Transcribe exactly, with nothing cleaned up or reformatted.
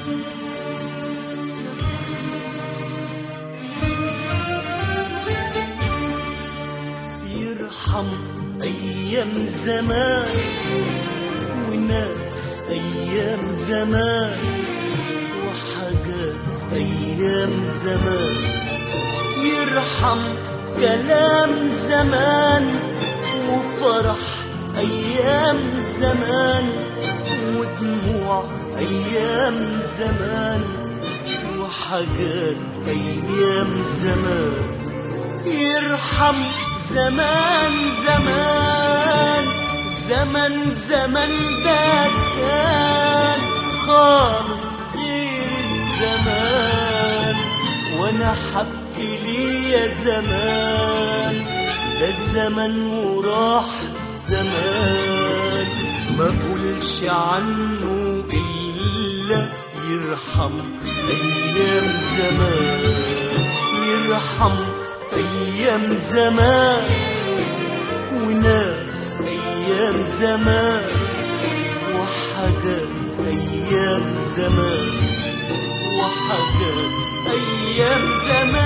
يرحم أيام زمان وناس أيام زمان وحاجات أيام زمان. يرحم كلام زمان وفرح أيام زمان ودموع أيام زمان وحاجات أيام زمان. يرحم زمان زمان زمن زمن ده كان خالص غير الزمان. وانا حبكي ليه يا زمان ده الزمن وراح الزمان. ما اقولش عنه الا يرحم ايام زمان. يرحم أيام زمان وناس أيام زمان وحاجات أيام زمان وحاجات أيام زمان.